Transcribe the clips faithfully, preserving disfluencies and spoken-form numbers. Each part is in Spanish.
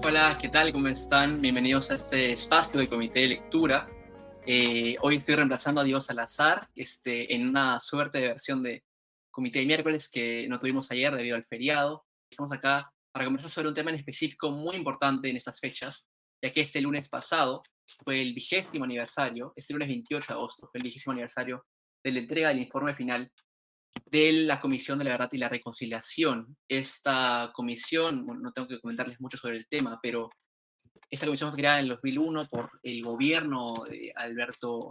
Hola, ¿qué tal? ¿Cómo están? Bienvenidos a este espacio del Comité de Lectura. Eh, hoy estoy reemplazando a Diego Salazar este, en una suerte de versión de Comité de Miércoles que no tuvimos ayer debido al feriado. Estamos acá para conversar sobre un tema en específico muy importante en estas fechas, ya que este lunes pasado fue el vigésimo aniversario, este lunes veintiocho de agosto fue el vigésimo aniversario de la entrega del informe final de la Comisión de la Verdad y la Reconciliación. Esta comisión, bueno, no tengo que comentarles mucho sobre el tema, pero esta comisión fue creada en el dos mil uno por el gobierno de Alberto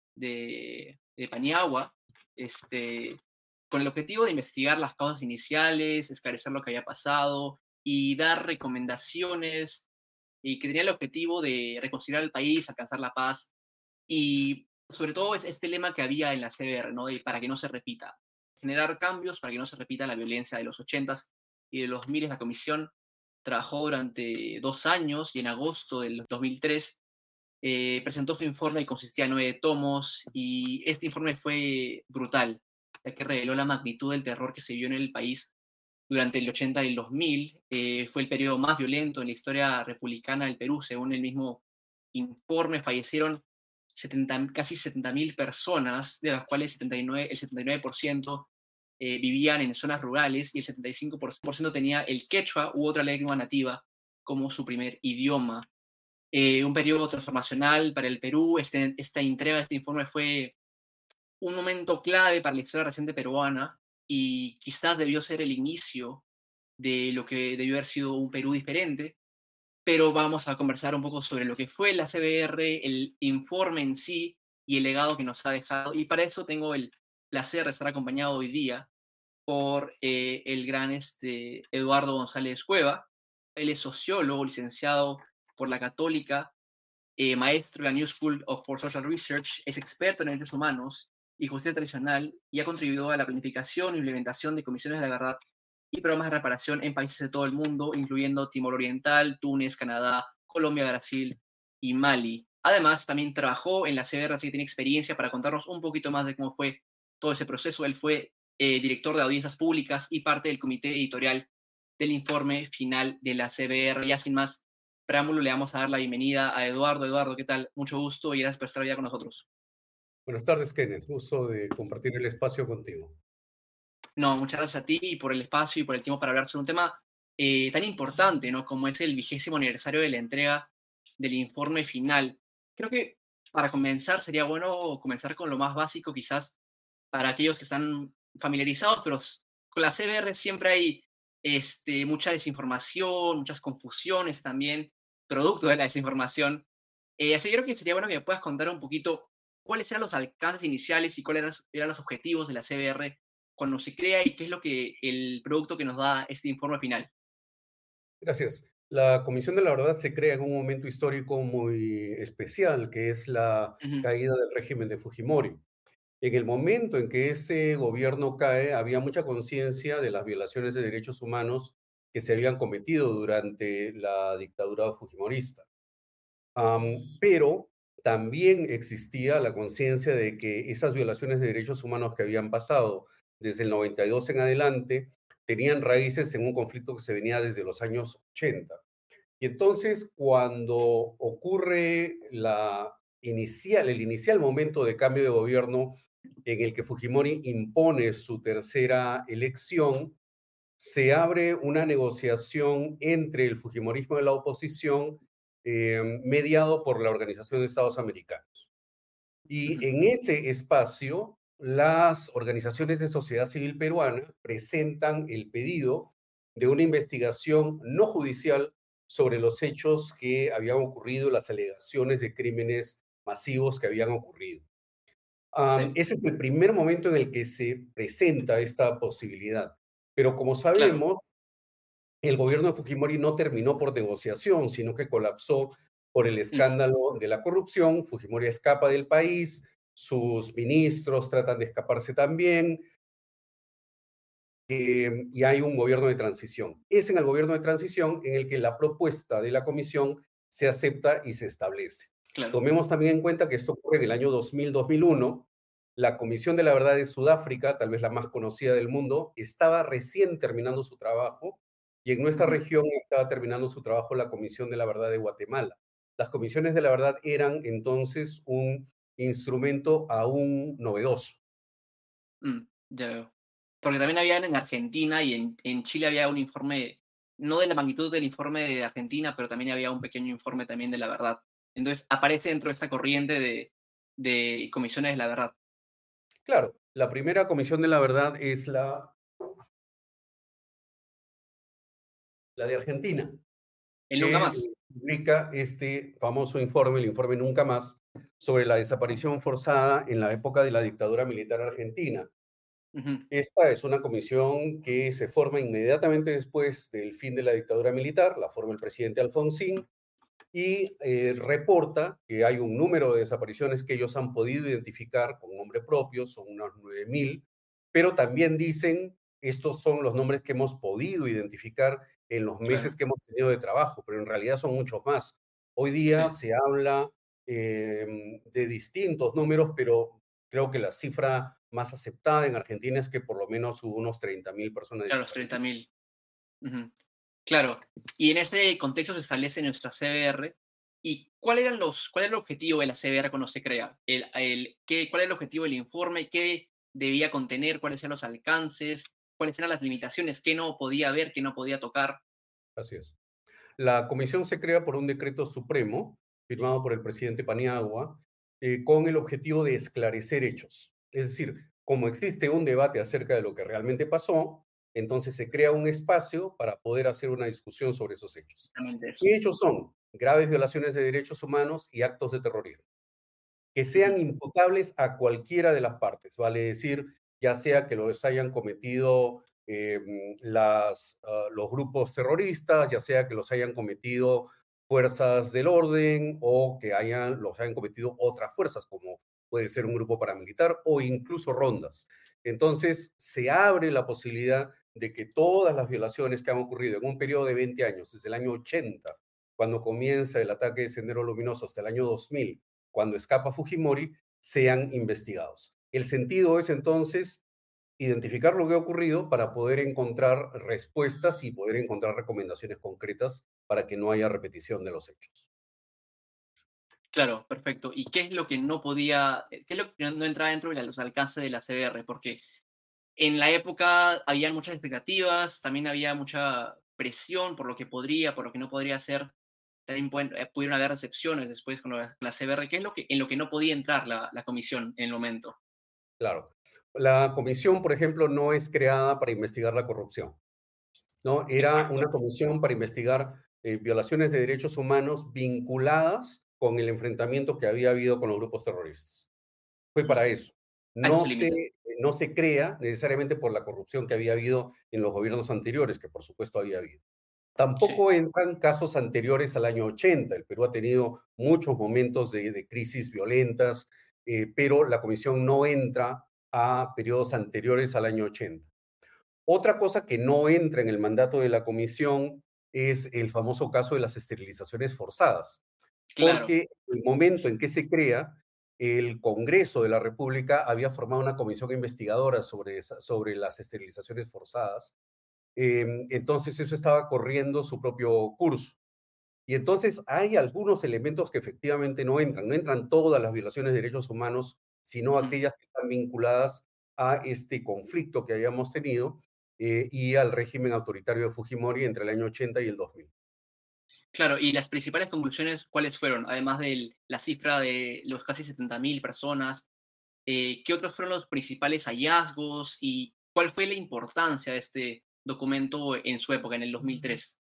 de, de Paniagua, este, con el objetivo de investigar las causas iniciales, esclarecer lo que había pasado y dar recomendaciones, y que tenía el objetivo de reconciliar al país, alcanzar la paz y sobre todo es este lema que había en la C B R, ¿no? De para que no se repita, generar cambios para que no se repita la violencia de los ochentas y de los miles. La comisión trabajó durante dos años y en agosto del dos mil tres eh, presentó su informe que consistía en nueve tomos y este informe fue brutal, ya que reveló la magnitud del terror que se vio en el país durante el ochenta y el dos mil. Eh, fue el periodo más violento en la historia republicana del Perú, según el mismo informe. Fallecieron setenta, casi setenta mil personas, de las cuales setenta y nueve, el setenta y nueve por ciento eh, vivían en zonas rurales y el setenta y cinco por ciento tenía el quechua u otra lengua nativa como su primer idioma. Eh, un periodo transformacional para el Perú. Este, esta entrega, este informe fue un momento clave para la historia reciente peruana y quizás debió ser el inicio de lo que debió haber sido un Perú diferente, pero vamos a conversar un poco sobre lo que fue la C B R, el informe en sí y el legado que nos ha dejado. Y para eso tengo el placer de estar acompañado hoy día por eh, el gran este, Eduardo González Cueva. Él es sociólogo, licenciado por la Católica, eh, maestro de la New School of for Social Research, es experto en derechos humanos y justicia tradicional y ha contribuido a la planificación e implementación de comisiones de verdad y programas de reparación en países de todo el mundo, incluyendo Timor Oriental, Túnez, Canadá, Colombia, Brasil y Mali. Además, también trabajó en la C B R, así que tiene experiencia para contarnos un poquito más de cómo fue todo ese proceso. Él fue eh, director de audiencias públicas y parte del comité editorial del informe final de la C B R. Ya sin más preámbulo, le vamos a dar la bienvenida a Eduardo. Eduardo, ¿qué tal? Mucho gusto y gracias por estar hoy con nosotros. Buenas tardes, Kenneth. Gusto de compartir el espacio contigo. No, muchas gracias a ti y por el espacio y por el tiempo para hablar sobre un tema eh, tan importante, ¿no? Como es el vigésimo aniversario de la entrega del informe final. Creo que para comenzar sería bueno comenzar con lo más básico, quizás para aquellos que están familiarizados, pero con la C B R siempre hay este, mucha desinformación, muchas confusiones también, producto de la desinformación. Eh, así que creo que sería bueno que me puedas contar un poquito cuáles eran los alcances iniciales y cuáles eran, eran los objetivos de la C B R cuando se crea y qué es lo que el producto que nos da este informe final. Gracias. La Comisión de la Verdad se crea en un momento histórico muy especial, que es la Ujú. caída del régimen de Fujimori. En el momento en que ese gobierno cae, había mucha conciencia de las violaciones de derechos humanos que se habían cometido durante la dictadura fujimorista. Am, pero también existía la conciencia de que esas violaciones de derechos humanos que habían pasado desde el noventa y dos en adelante tenían raíces en un conflicto que se venía desde los años ochenta. Y entonces, cuando ocurre la inicial, el inicial momento de cambio de gobierno en el que Fujimori impone su tercera elección, se abre una negociación entre el fujimorismo de la oposición, eh, mediado por la Organización de Estados Americanos. Y Ujú. en ese espacio, las organizaciones de sociedad civil peruana presentan el pedido de una investigación no judicial sobre los hechos que habían ocurrido, las alegaciones de crímenes masivos que habían ocurrido. Um, Sí, ese es el primer momento en el que se presenta esta posibilidad. Pero como claro. sabemos, el gobierno de Fujimori no terminó por negociación, sino que colapsó por el Mm. escándalo de la corrupción. Fujimori escapa del país, sus ministros tratan de escaparse también, eh, y hay un gobierno de transición. Es en el gobierno de transición en el que la propuesta de la comisión se acepta y se establece. Claro. Tomemos también en cuenta que esto ocurre en el año dos mil, dos mil uno. La Comisión de la Verdad de Sudáfrica, tal vez la más conocida del mundo, estaba recién terminando su trabajo y en nuestra Ujú. región estaba terminando su trabajo la Comisión de la Verdad de Guatemala. Las comisiones de la verdad eran entonces un instrumento aún novedoso. Mm, ya veo. Porque también había en Argentina y en, en Chile había un informe, no de la magnitud del informe de Argentina, pero también había un pequeño informe también de la verdad. Entonces aparece dentro de esta corriente de, de comisiones de la verdad. Claro, la primera Comisión de la Verdad es la, la de Argentina, El nunca que eh, más. publica este famoso informe, el informe Nunca Más, sobre la desaparición forzada en la época de la dictadura militar argentina. Ujú. Esta es una comisión que se forma inmediatamente después del fin de la dictadura militar, la forma el presidente Alfonsín, y eh, reporta que hay un número de desapariciones que ellos han podido identificar con nombre propio, son unos nueve mil, pero también dicen, estos son los nombres que hemos podido identificar en los meses Claro, que hemos tenido de trabajo, pero en realidad son muchos más. Hoy día sí. se habla eh, de distintos números, pero creo que la cifra más aceptada en Argentina es que por lo menos hubo unos treinta mil personas Claro, los treinta desaparecidas. mil. Ujú. Claro. Y en ese contexto se establece nuestra C B R. ¿Y cuál eran los, cuál era el objetivo de la C B R cuando se crea? El, el, ¿qué, ¿Cuál era el objetivo del informe? ¿Qué debía contener? ¿Cuáles eran los alcances? ¿Cuáles eran las limitaciones? ¿Qué no podía ver? ¿Qué no podía tocar? Así es. La comisión se crea por un decreto supremo firmado por el presidente Paniagua eh, con el objetivo de esclarecer hechos. Es decir, como existe un debate acerca de lo que realmente pasó, entonces se crea un espacio para poder hacer una discusión sobre esos hechos. Exactamente eso. ¿Qué hechos son? Graves violaciones de derechos humanos y actos de terrorismo que Ujú. sean imputables a cualquiera de las partes, vale decir, ya sea que los hayan cometido eh, las, uh, los grupos terroristas, ya sea que los hayan cometido fuerzas del orden o que hayan, los hayan cometido otras fuerzas, como puede ser un grupo paramilitar o incluso rondas. Entonces, se abre la posibilidad de que todas las violaciones que han ocurrido en un periodo de veinte años, desde el año ochenta, cuando comienza el ataque de Sendero Luminoso, hasta el año dos mil, cuando escapa Fujimori, sean investigados. El sentido es entonces identificar lo que ha ocurrido para poder encontrar respuestas y poder encontrar recomendaciones concretas para que no haya repetición de los hechos. Claro, perfecto. ¿Y qué es lo que no podía, eh, qué es lo que no no entraba dentro de los alcances de la C B R? Porque en la época había muchas expectativas, también había mucha presión por lo que podría, por lo que no podría hacer. También pueden- eh, pudieron haber recepciones después con la, la C B R. ¿Qué es lo que, en lo que no podía entrar la, la comisión en el momento? Claro. La comisión, por ejemplo, no es creada para investigar la corrupción, ¿no? Era una Exacto. comisión para investigar eh, violaciones de derechos humanos vinculadas con el enfrentamiento que había habido con los grupos terroristas. Fue Ujú. para eso. A eso se No limita. se, no se crea necesariamente por la corrupción que había habido en los gobiernos anteriores, que por supuesto había habido. Sí. Tampoco entran casos anteriores al año ochenta. El Perú ha tenido muchos momentos de, de crisis violentas, eh, pero la comisión no entra a periodos anteriores al año ochenta. Otra cosa que no entra en el mandato de la comisión es el famoso caso de las esterilizaciones forzadas, Claro. porque el momento en que se crea, el Congreso de la República había formado una comisión investigadora sobre, esa- sobre las esterilizaciones forzadas. Eh, entonces eso estaba corriendo su propio curso. Y entonces hay algunos elementos que efectivamente no entran. No entran todas las violaciones de derechos humanos, sino Ujú. aquellas que están vinculadas a este conflicto que habíamos tenido eh, y al régimen autoritario de Fujimori entre el año ochenta y el dos mil. Claro, y las principales conclusiones, ¿cuáles fueron? Además de la cifra de los casi setenta mil personas, eh, ¿qué otros fueron los principales hallazgos y cuál fue la importancia de este documento en su época, en el dos mil tres?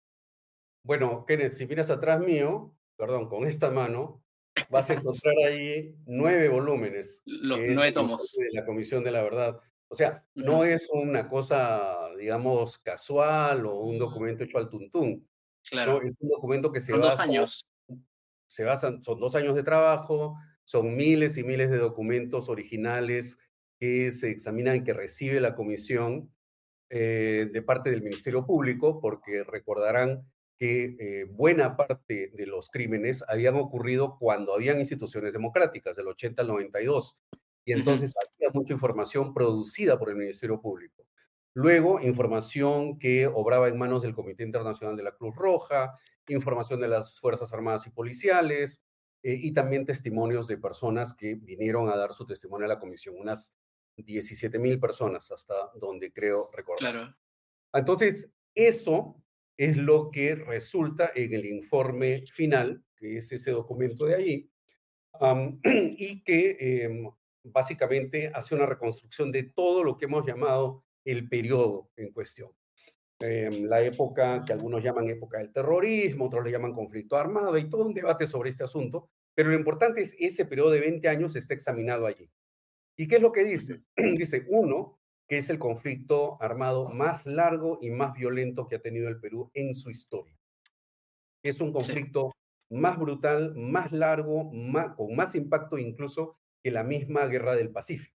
Bueno, Kenneth, si miras atrás mío, perdón, con esta mano, vas a encontrar ahí nueve volúmenes, Los que es nueve el informe tomos. de la Comisión de la Verdad. O sea, no Ujú. es una cosa, digamos, casual o un documento hecho al tuntún. No, Claro, es un documento que se fueron dos basa, años. se basan, son dos años de trabajo, son miles y miles de documentos originales que se examinan y que recibe la comisión eh, de parte del Ministerio Público, porque recordarán que eh, buena parte de los crímenes habían ocurrido cuando habían instituciones democráticas, del ochenta al noventa y dos, y Ujú. entonces había mucha información producida por el Ministerio Público. Luego, información que obraba en manos del Comité Internacional de la Cruz Roja, información de las Fuerzas Armadas y Policiales, eh, y también testimonios de personas que vinieron a dar su testimonio a la comisión, unas diecisiete mil personas, hasta donde creo recordar. Claro. Entonces, eso es lo que resulta en el informe final, que es ese documento de allí, um, y que eh, básicamente hace una reconstrucción de todo lo que hemos llamado el periodo en cuestión. Eh, la época que algunos llaman época del terrorismo, otros le llaman conflicto armado, y todo un debate sobre este asunto, pero lo importante es ese periodo de veinte años está examinado allí. ¿Y qué es lo que dice? Ujú. Dice, uno, que es el conflicto armado más largo y más violento que ha tenido el Perú en su historia. Es un Sí, conflicto más brutal, más largo, más, con más impacto incluso que la misma Guerra del Pacífico.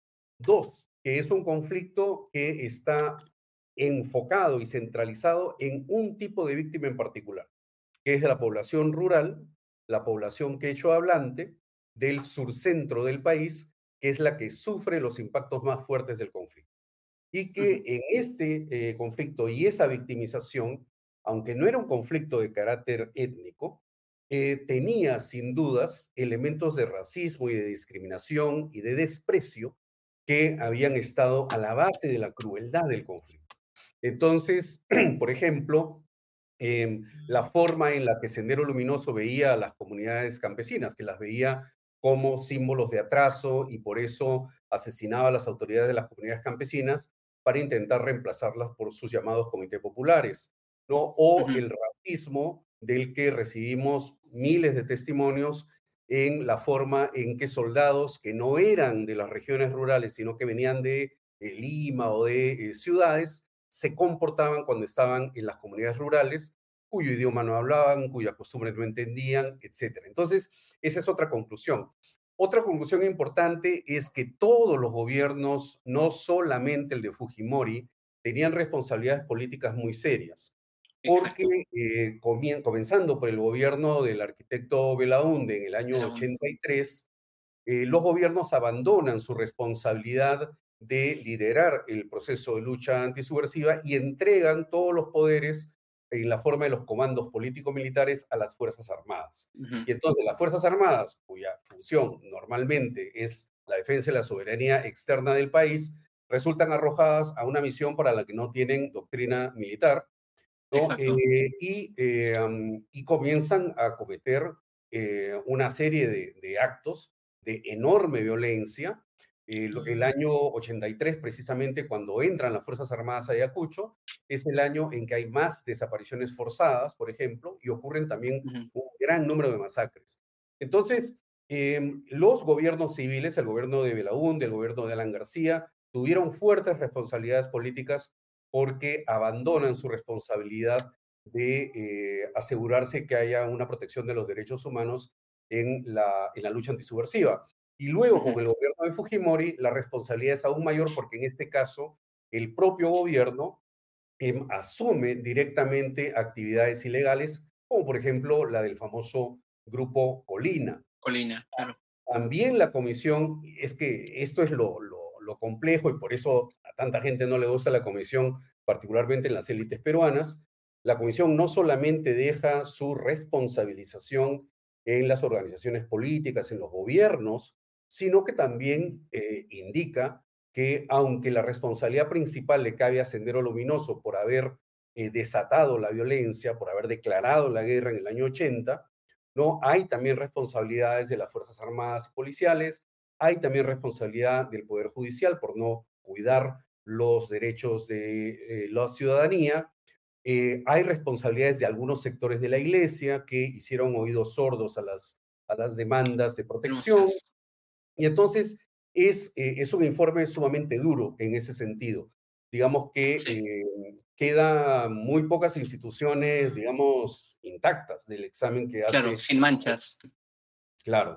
Dos, que es un conflicto que está enfocado y centralizado en un tipo de víctima en particular, que es la población rural, la población quechua-hablante del surcentro del país, que es la que sufre los impactos más fuertes del conflicto. Y ujú, que en este eh, conflicto y esa victimización, aunque no era un conflicto de carácter étnico, eh, tenía sin dudas elementos de racismo y de discriminación y de desprecio que habían estado a la base de la crueldad del conflicto. Entonces, por ejemplo, eh, la forma en la que Sendero Luminoso veía a las comunidades campesinas, que las veía como símbolos de atraso y por eso asesinaba a las autoridades de las comunidades campesinas para intentar reemplazarlas por sus llamados comités populares, ¿no? O ujú. el racismo del que recibimos miles de testimonios en la forma en que soldados que no eran de las regiones rurales, sino que venían de eh, Lima o de eh, ciudades, se comportaban cuando estaban en las comunidades rurales, cuyo idioma no hablaban, cuyas costumbres no entendían, etcétera. Entonces, esa es otra conclusión. Otra conclusión importante es que todos los gobiernos, no solamente el de Fujimori, tenían responsabilidades políticas muy serias, porque Exacto. eh, comien- comenzando por el gobierno del arquitecto Belaúnde en el año De la U N. ochenta y tres, eh, los gobiernos abandonan su responsabilidad de liderar el proceso de lucha antisubversiva y entregan todos los poderes en la forma de los comandos político-militares a las Fuerzas Armadas. Ujú. Y entonces las Fuerzas Armadas, cuya función normalmente es la defensa de la soberanía externa del país, resultan arrojadas a una misión para la que no tienen doctrina militar, ¿no? Exacto. Eh, y, eh, um, y comienzan a cometer eh, una serie de, de actos de enorme violencia. El, el año ochenta y tres, precisamente cuando entran las Fuerzas Armadas a Ayacucho, es el año en que hay más desapariciones forzadas, por ejemplo, y ocurren también Ujú. un gran número de masacres. Entonces, eh, los gobiernos civiles, el gobierno de Belaúnde, el gobierno de Alan García, tuvieron fuertes responsabilidades políticas porque abandonan su responsabilidad de eh, asegurarse que haya una protección de los derechos humanos en la, en la lucha antisubversiva. Y luego, Ujú. con el gobierno de Fujimori, la responsabilidad es aún mayor porque en este caso el propio gobierno eh, asume directamente actividades ilegales, como por ejemplo la del famoso grupo Colina. Colina, claro. También la comisión, es que esto es lo, lo, lo complejo y por eso a tanta gente no le gusta la comisión, particularmente en las élites peruanas. La comisión no solamente deja su responsabilización en las organizaciones políticas, en los gobiernos, sino que también eh, indica que aunque la responsabilidad principal le cabe a Sendero Luminoso por haber eh, desatado la violencia, por haber declarado la guerra en el año ochenta, ¿no? Hay también responsabilidades de las Fuerzas Armadas y policiales, hay también responsabilidad del Poder Judicial por no cuidar los derechos de eh, la ciudadanía, eh, hay responsabilidades de algunos sectores de la Iglesia que hicieron oídos sordos a las, a las demandas de protección, Denuncias. y entonces es, eh, es un informe sumamente duro en ese sentido. Digamos que Sí, eh, queda muy pocas instituciones, digamos, intactas del examen que claro, hace. sin manchas. Claro,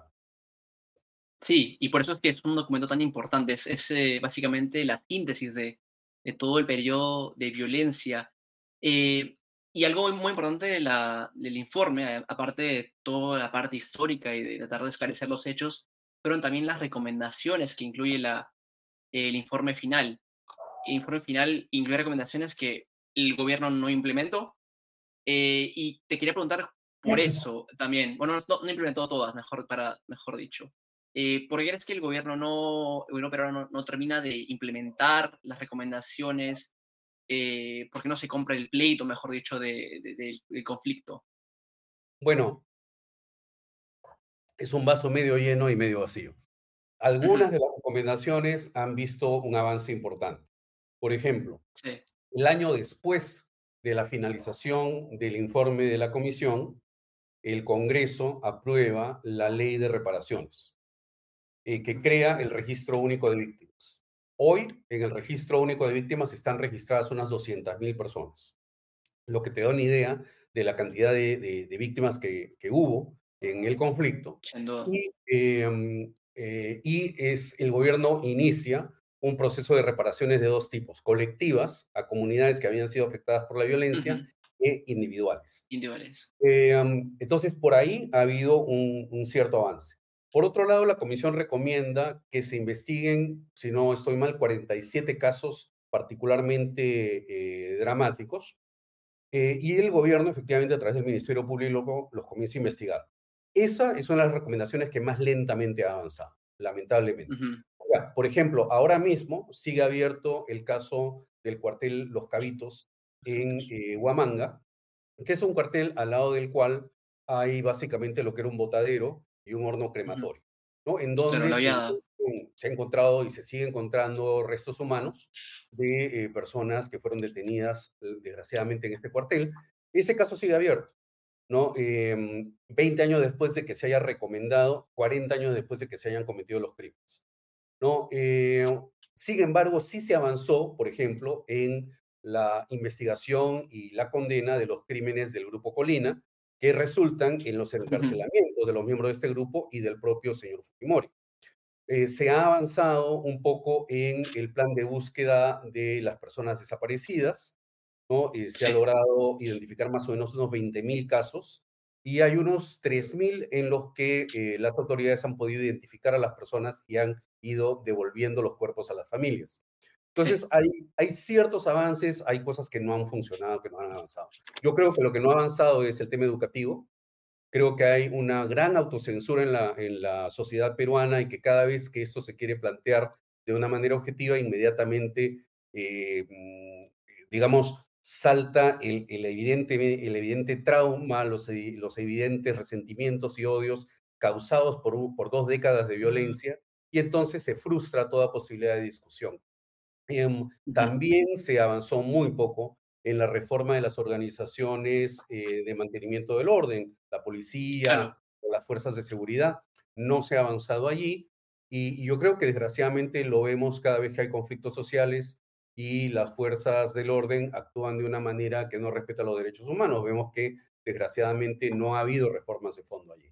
Sí, y por eso es que es un documento tan importante. Es, es, eh, básicamente la síntesis de, de todo el periodo de violencia. Eh, y algo muy, muy importante de la, del informe, a- aparte de toda la parte histórica y de tratar de esclarecer los hechos, fueron también las recomendaciones que incluye la, el informe final. informe final incluye recomendaciones que el gobierno no implementó. Eh, y te quería preguntar por eso también. Bueno, no, no implementó todas, mejor, para, mejor dicho. Eh, ¿por qué crees que el gobierno no, el gobierno peruano no, no termina de implementar las recomendaciones? Eh, ¿por qué no se compra el pleito, mejor dicho, de, de- del del conflicto? Bueno, es un vaso medio lleno y medio vacío. Ujú. Algunas de las recomendaciones han visto un avance importante. Por ejemplo, Sí. el año después de la finalización del informe de la comisión, el Congreso aprueba la ley de reparaciones, eh, que Ujú. crea el registro único de víctimas. Hoy, en el registro único de víctimas están registradas unas doscientas mil personas, lo que te da una idea de la cantidad de, de- de víctimas que, que hubo en el conflicto. Sin duda. Y, eh, eh, y es, el gobierno inicia un proceso de reparaciones de dos tipos: colectivas a comunidades que habían sido afectadas por la violencia, Ujú. e individuales. Individuales. Eh, um, entonces, por ahí ha habido un, un cierto avance. Por otro lado, la comisión recomienda que se investiguen, si no estoy mal, cuarenta y siete casos particularmente eh, dramáticos, eh, y el gobierno, efectivamente, a través del Ministerio Público, los comienza a investigar. Esa es una de las recomendaciones que más lentamente ha avanzado, lamentablemente. Ujú. Ya, por ejemplo, ahora mismo sigue abierto el caso del cuartel Los Cabitos en eh, Huamanga, que es un cuartel al lado del cual hay básicamente lo que era un botadero y un horno Ujú. crematorio, ¿no? En Claro, donde la se, viada. se ha encontrado y se sigue encontrando restos humanos de eh, personas que fueron detenidas, eh, desgraciadamente, en este cuartel. Ese caso sigue abierto, ¿no? Eh, veinte años después de que se haya recomendado, cuarenta años después de que se hayan cometido los crímenes, ¿no? Eh, sin embargo, sí se avanzó, por ejemplo, en la investigación y la condena de los crímenes del Grupo Colina, que resultan en los Ujú. encarcelamientos de los miembros de este grupo y del propio señor Fujimori. Eh, se ha avanzado un poco en el plan de búsqueda de las personas desaparecidas, ¿no? Eh, se ha Sí, logrado identificar más o menos unos veinte mil casos, y hay unos tres mil en los que eh, las autoridades han podido identificar a las personas y han ido devolviendo los cuerpos a las familias. sí. Entonces, hay, hay ciertos avances, hay cosas que no han funcionado, que no han avanzado. Yo creo que lo que no ha avanzado es el tema educativo. Creo que hay una gran autocensura en la, en la sociedad peruana, y que cada vez que esto se quiere plantear de una manera objetiva, inmediatamente, eh, mm, digamos, salta el, el, evidente, el evidente trauma, los, los evidentes resentimientos y odios causados por, un- por dos décadas de violencia, y entonces se frustra toda posibilidad de discusión. Em, Ujú. también se avanzó muy poco en la reforma de las organizaciones eh, de mantenimiento del orden, la Claro. policía o las fuerzas de seguridad. No se ha avanzado allí, y, y yo creo que desgraciadamente lo vemos cada vez que hay conflictos sociales y las fuerzas del orden actúan de una manera que no respeta los derechos humanos. Vemos que desgraciadamente no ha habido reformas de fondo allí.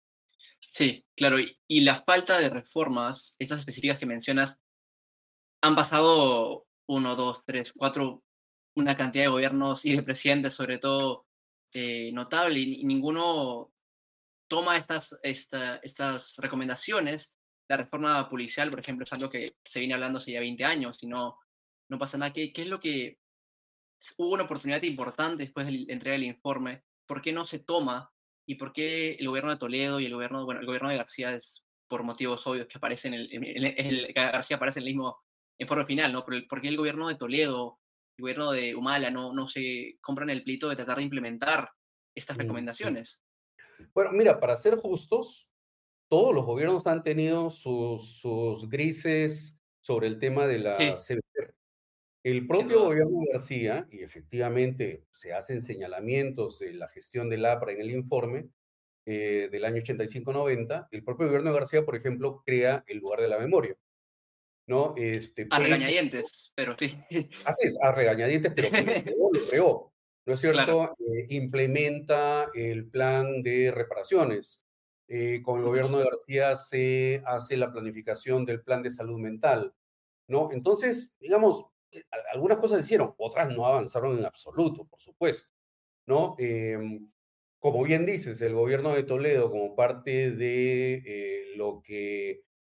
Sí, claro. Y, y la falta de reformas, estas específicas que mencionas, han pasado uno, dos, tres, cuatro, una cantidad de gobiernos y de presidentes, sobre todo, eh, notable, y, y ninguno toma estas, esta- estas recomendaciones. La reforma policial, por ejemplo, es algo que se viene hablando hace ya veinte años y no, no pasa nada. ¿Qué, qué es lo que hubo una oportunidad importante después de la entrega del informe? ¿Por qué no se toma? ¿Y por qué el gobierno de Toledo y el gobierno, bueno, el gobierno de García es por motivos obvios que aparece en el, en el- en el- García aparece en el mismo informe final, ¿no? Pero el- ¿por qué el gobierno de Toledo, el gobierno de Humala no, no se compran el pleito de tratar de implementar estas Mm, mm. recomendaciones? Bueno, mira, para ser justos, todos los gobiernos han tenido sus, sus grises sobre el tema de la Sí, C B C. El sin propio duda. gobierno de García, y efectivamente se hacen señalamientos de la gestión del APRA en el informe eh, del año ochenta y cinco noventa, el propio gobierno de García, por ejemplo, crea el lugar de la memoria, ¿no? Este, A pese, regañadientes, pero sí. así es, a regañadientes, pero que lo creó, lo creó, ¿no es Claro. cierto? Eh, implementa el plan de reparaciones. Eh, con el Ujú. gobierno de García se hace la planificación del plan de salud mental, ¿no? Entonces, digamos, eh, a- algunas cosas se hicieron, otras no avanzaron en absoluto, por supuesto, ¿no? Em, como bien dices, el gobierno de Toledo, como parte de eh, lo que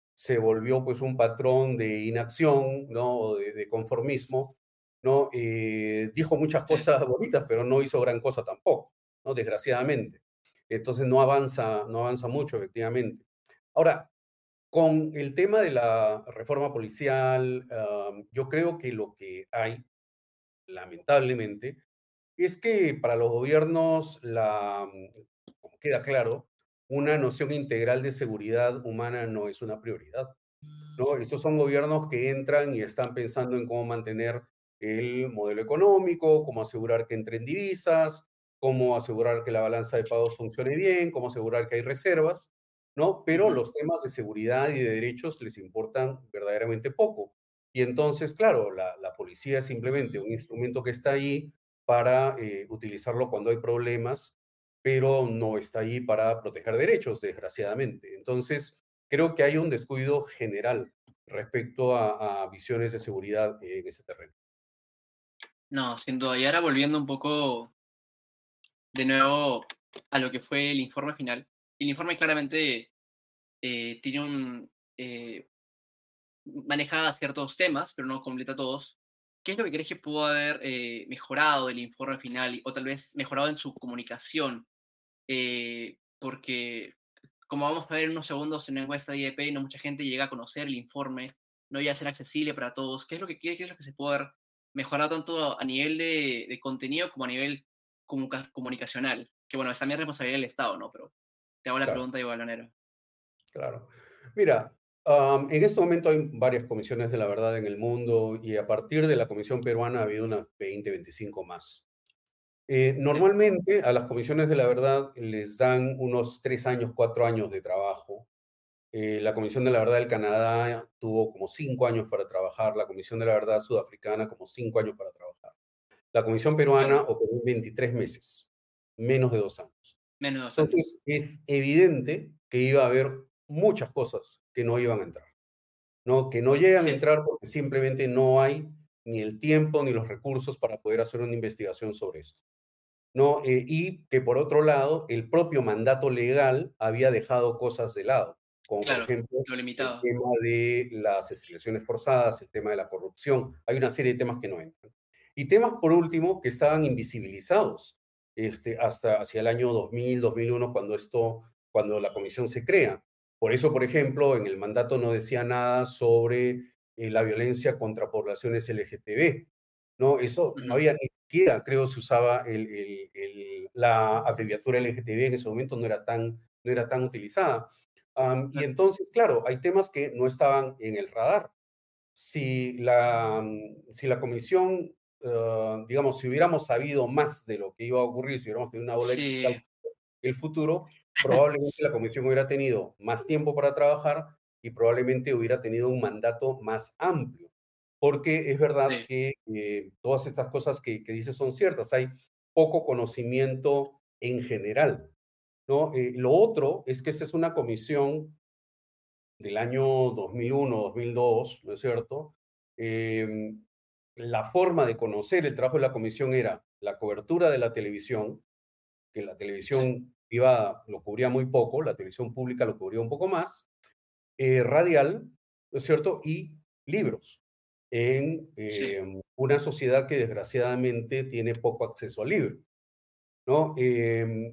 se volvió pues un patrón de inacción, ¿no? O de, de conformismo, ¿no? Eh, dijo muchas Sí. cosas bonitas, pero no hizo gran cosa tampoco, ¿no? Desgraciadamente. Entonces no avanza, no avanza mucho, efectivamente. Ahora, con el tema de la reforma policial, uh, yo creo que lo que hay, lamentablemente, es que para los gobiernos, la, como queda claro, una noción integral de seguridad humana no es una prioridad, ¿no? Estos son gobiernos que entran y están pensando en cómo mantener el modelo económico, cómo asegurar que entren divisas, cómo asegurar que la balanza de pagos funcione bien, cómo asegurar que hay reservas, ¿no? Pero Ujú. los temas de seguridad y de derechos les importan verdaderamente poco. Y entonces, claro, la, la policía es simplemente un instrumento que está ahí para eh, utilizarlo cuando hay problemas, pero no está ahí para proteger derechos, desgraciadamente. Entonces, creo que hay un descuido general respecto a, a visiones de seguridad en ese terreno. No, sin duda. Y ahora volviendo un poco de nuevo a lo que fue el informe final. El informe claramente eh, tiene un... eh, maneja ciertos temas, pero no completa todos. ¿Qué es lo que crees que pudo haber eh, mejorado del informe final o tal vez mejorado en su comunicación? Eh, porque, como vamos a ver en unos segundos en la encuesta de I D P, no mucha gente llega a conocer el informe, no llega a ser accesible para todos. ¿Qué es lo que, qué, qué es lo que se puede haber mejorado tanto a nivel de, de contenido como a nivel comunica- comunicacional? Que bueno, es también responsabilidad del Estado, ¿no? Pero te hago la Claro, pregunta de igual manera. claro. Mira, um, en este momento hay varias comisiones de la verdad en el mundo y a partir de la Comisión Peruana ha habido unas veinte, veinticinco más. Eh, Sí, normalmente a las comisiones de la verdad les dan unos tres años, cuatro años de trabajo. Eh, la Comisión de la Verdad del Canadá tuvo como cinco años para trabajar, la Comisión de la Verdad Sudafricana como cinco años para trabajar. La Comisión Peruana claro, operó en veintitrés meses, menos de dos años. menos de dos años. Entonces, es evidente que iba a haber muchas cosas que no iban a entrar, ¿no? Que no llegan a Sí, entrar porque simplemente no hay ni el tiempo ni los recursos para poder hacer una investigación sobre esto, ¿no? Eh, y que por otro lado, el propio mandato legal había dejado cosas de lado, como por claro, ejemplo lo el limitado. tema de las esterilizaciones forzadas, el tema de la corrupción. Hay una serie de temas que no entran. Y temas, por último, que estaban invisibilizados este, hasta hacia el año dos mil, dos mil uno, cuando, esto, cuando la comisión se crea. Por eso, por ejemplo, en el mandato no decía nada sobre eh, la violencia contra poblaciones L G T B, ¿no? Eso no Ujú, había ni siquiera, creo, se usaba el, el, el, la abreviatura L G T B en ese momento, no era tan, no era tan utilizada. Um, y claro, entonces, claro, hay temas que no estaban en el radar. Si la, si la comisión, uh, digamos, si hubiéramos sabido más de lo que iba a ocurrir, si hubiéramos tenido una bola de cristal sí, el futuro, probablemente la comisión hubiera tenido más tiempo para trabajar y probablemente hubiera tenido un mandato más amplio. Porque es verdad sí, que eh, todas estas cosas que, que dices son ciertas. Hay poco conocimiento en general, ¿no? Eh, lo otro es que esta es una comisión del año dos mil uno, dos mil dos, ¿no es cierto? Eh, la forma de conocer el trabajo de la comisión era la cobertura de la televisión, que la sí, televisión privada lo cubría muy poco, la televisión pública lo cubría un poco más, eh, radial, ¿no es cierto? Y libros, en sí, eh, una sociedad que desgraciadamente tiene poco acceso al libro, ¿no? Eh,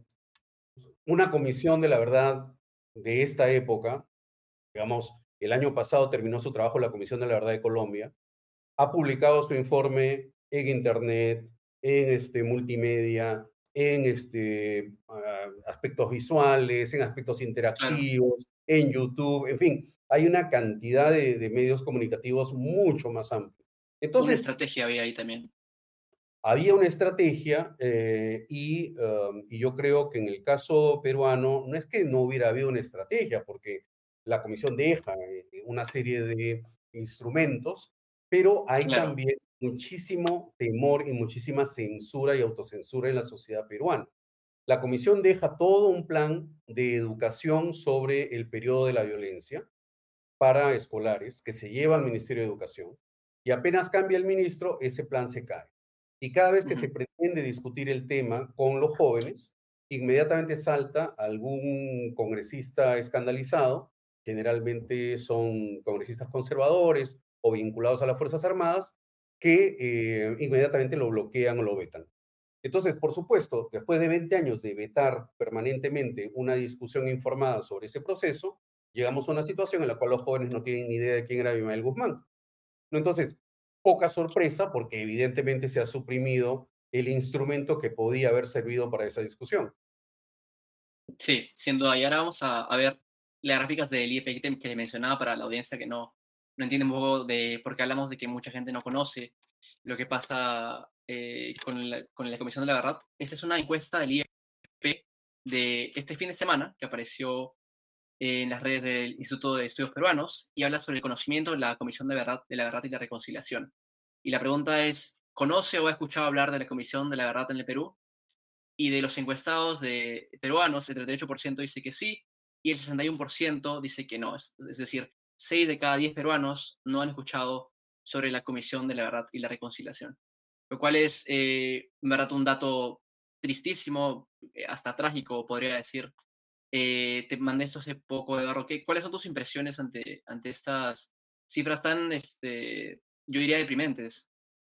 una comisión de la verdad de esta época, digamos, el año pasado terminó su trabajo la Comisión de la Verdad de Colombia, ha publicado su informe en Internet, en este, multimedia, en este, uh, aspectos visuales, en aspectos claro. interactivos, en YouTube, en fin, hay una cantidad de, de medios comunicativos mucho más amplia. Una Entonces, estrategia había ahí también. había una estrategia eh, y, um, y yo creo que en el caso peruano no es que no hubiera habido una estrategia, porque la comisión deja eh, una serie de instrumentos, pero hay Claro. también muchísimo temor y muchísima censura y autocensura en la sociedad peruana. La comisión deja todo un plan de educación sobre el periodo de la violencia para escolares que se lleva al Ministerio de Educación y apenas cambia el ministro, ese plan se cae. Y cada vez que Ujú, se pretende discutir el tema con los jóvenes, inmediatamente salta algún congresista escandalizado generalmente son congresistas conservadores o vinculados a las Fuerzas Armadas, que eh, inmediatamente lo bloquean o lo vetan. Entonces, por supuesto, después de veinte años de vetar permanentemente una discusión informada sobre ese proceso, llegamos a una situación en la cual los jóvenes no tienen ni idea de quién era Abimael Guzmán. ¿No? Entonces, poca sorpresa porque evidentemente se ha suprimido el instrumento que podía haber servido para esa discusión. Sí, sin duda. Y ahora vamos a, a ver las gráficas del I E P que te, que te mencionaba para la audiencia que no, no entiende un poco de por qué hablamos de que mucha gente no conoce lo que pasa eh, con, la, con la Comisión de la Verdad. Esta es una encuesta del I E P de este fin de semana que apareció en las redes del Instituto de Estudios Peruanos y habla sobre el conocimiento de la Comisión de, Verdad, de la Verdad y la Reconciliación. Y la pregunta es, ¿conoce o ha escuchado hablar de la Comisión de la Verdad en el Perú? Y de los encuestados de peruanos, el treinta y ocho por ciento dice que sí y el sesenta y uno por ciento dice que no. Es, es decir, seis de cada diez peruanos no han escuchado sobre la Comisión de la Verdad y la Reconciliación. Lo cual es, eh, en verdad, un dato tristísimo, eh, hasta trágico, podría decir. Eh, te mandé esto hace poco, Eduardo. ¿Qué, ¿Cuáles son tus impresiones ante, ante estas cifras tan, este, yo diría, deprimentes?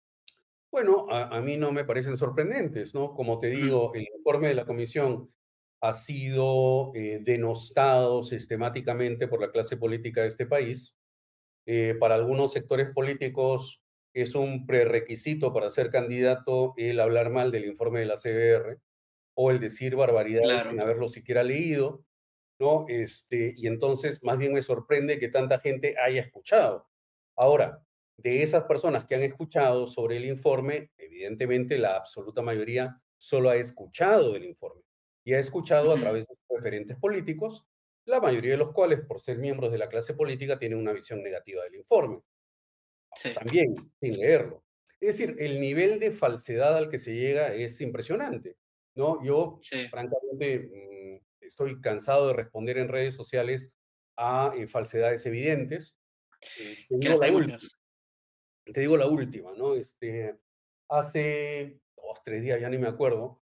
Bueno, a, a mí no me parecen sorprendentes, ¿no? Como te Ujú, digo, el informe de la comisión ha sido eh, denostado sistemáticamente por la clase política de este país. Eh, para algunos sectores políticos es un prerequisito para ser candidato el hablar mal del informe de la C B R o el decir barbaridades claro. sin haberlo siquiera leído, ¿no? Este, y entonces más bien me sorprende que tanta gente haya escuchado. Ahora, de esas personas que han escuchado sobre el informe, evidentemente la absoluta mayoría solo ha escuchado del informe y ha escuchado a Ujú, través de sus referentes políticos, la mayoría de los cuales, por ser miembros de la clase política, tienen una visión negativa del informe, sí, también sin leerlo. Es decir, el nivel de falsedad al que se llega es impresionante, ¿no? Yo, sí. francamente, mm, estoy cansado de responder en redes sociales a eh, falsedades evidentes. Eh, te Que digo las la hay última, muchas. te digo la última, ¿no? Este, hace dos, tres días, ya ni me acuerdo,